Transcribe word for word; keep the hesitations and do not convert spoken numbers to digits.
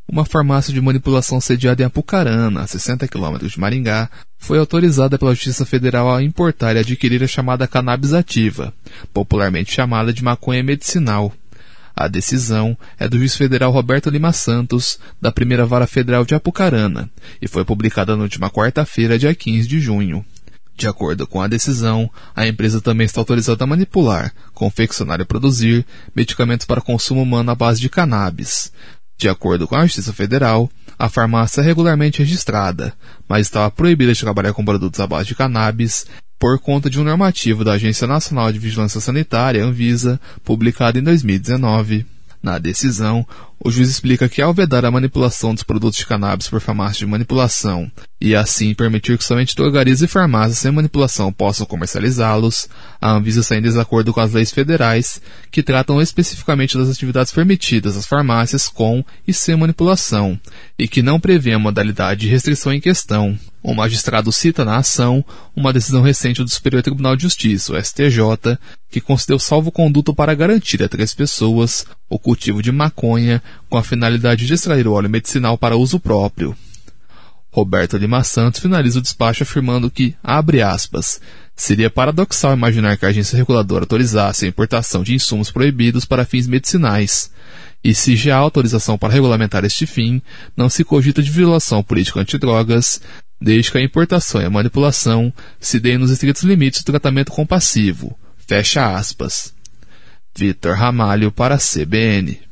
uma farmácia de manipulação sediada em Apucarana, a sessenta quilômetros de Maringá, foi autorizada pela Justiça Federal a importar e adquirir a chamada cannabis ativa, popularmente chamada de maconha medicinal. A decisão é do juiz federal Roberto Lima Santos, da primeira Vara Federal de Apucarana, e foi publicada na última quarta-feira, dia quinze de junho. De acordo com a decisão, a empresa também está autorizada a manipular, confeccionar e produzir medicamentos para consumo humano à base de cannabis. De acordo com a Justiça Federal, a farmácia é regularmente registrada, mas estava proibida de trabalhar com produtos à base de cannabis por conta de um normativo da Agência Nacional de Vigilância Sanitária, Anvisa, publicado em dois mil e dezenove. Na decisão, o juiz explica que ao vedar a manipulação dos produtos de cannabis por farmácias de manipulação e assim permitir que somente drogarias e farmácias sem manipulação possam comercializá-los, a Anvisa está em desacordo com as leis federais que tratam especificamente das atividades permitidas às farmácias com e sem manipulação e que não prevê a modalidade de restrição em questão. O magistrado cita na ação uma decisão recente do Superior Tribunal de Justiça, o S T J, que concedeu salvo-conduto para garantir a três pessoas o cultivo de maconha com a finalidade de extrair o óleo medicinal para uso próprio. Roberto Lima Santos finaliza o despacho afirmando que, abre aspas, seria paradoxal imaginar que a agência reguladora autorizasse a importação de insumos proibidos para fins medicinais. E se já há autorização para regulamentar este fim, não se cogita de violação política antidrogas, desde que a importação e a manipulação se deem nos estritos limites do tratamento compassivo. Fecha aspas. Vitor Ramalho para a C B N.